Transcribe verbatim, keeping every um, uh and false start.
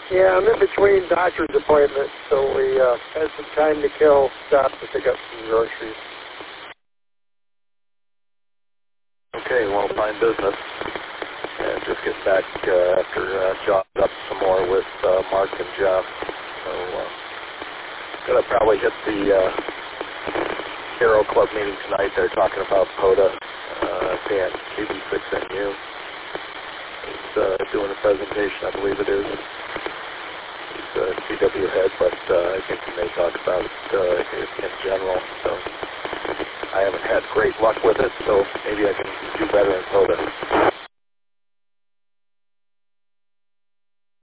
Yeah, I'm in between doctor's appointments, so we uh, had some time to kill. Stopped to pick up some groceries. Okay, well, fine business. And just get back uh, after uh, jogged up some more with uh, Mark and Jeff. So, uh, gonna probably hit the uh, Aero Club meeting tonight. They're talking about POTA, uh, Dan, K B six N U. He's uh, doing a presentation, I believe it is. He's a C W head, but uh, I think he may talk about it uh, in, in general. So I haven't had great luck with it, so maybe I can do better in POTA.